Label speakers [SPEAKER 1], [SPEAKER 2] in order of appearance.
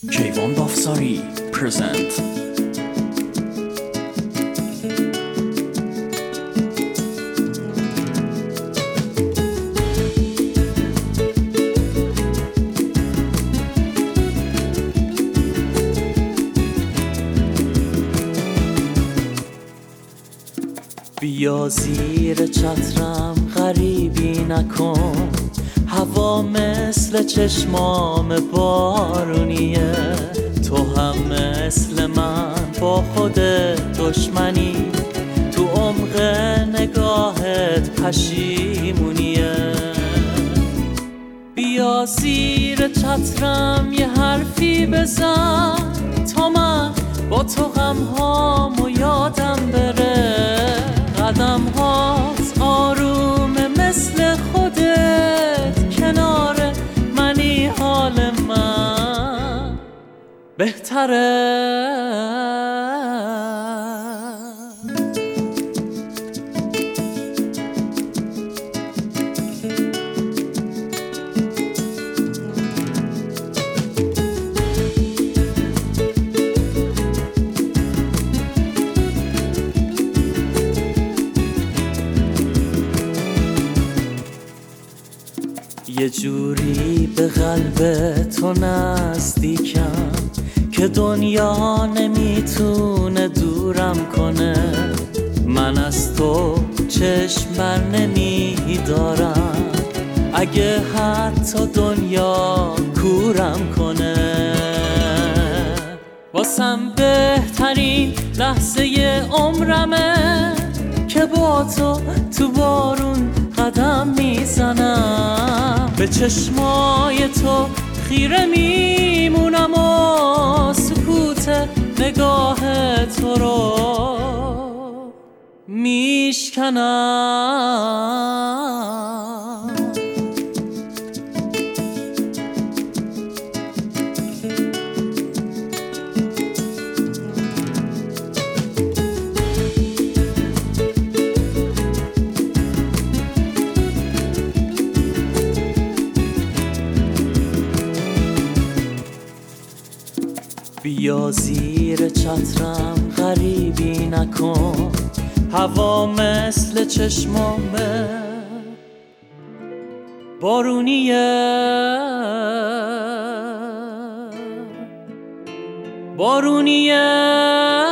[SPEAKER 1] کیوان دافساری پرزنت.
[SPEAKER 2] بیا زیر چترم غریبی نکن، هوا مثل چشمام بارونیه. تو هم مثل من با خود دشمنی، تو عمق نگاهت پشیمونیه. بیا زیر چترم یه حرفی بزن، تا من با تو غمهامو یادم بره. قدم هات آرومه مثل خودت، کنار منی حال من بهتره. یه جوری به قلب تو نزدیکم که دنیا نمیتونه دورم کنه. من از تو چشم بر نمیدارم، اگه حتی دنیا کورم کنه. واسم بهترین لحظه عمرمه که با تو بارون قدم میزنم. به چشمای تو خیره میمونم و سکوت نگاه تو رو میشکنم. بیا زیر چترم غریبی نکن، هوا مثل چشمامه بارونیه.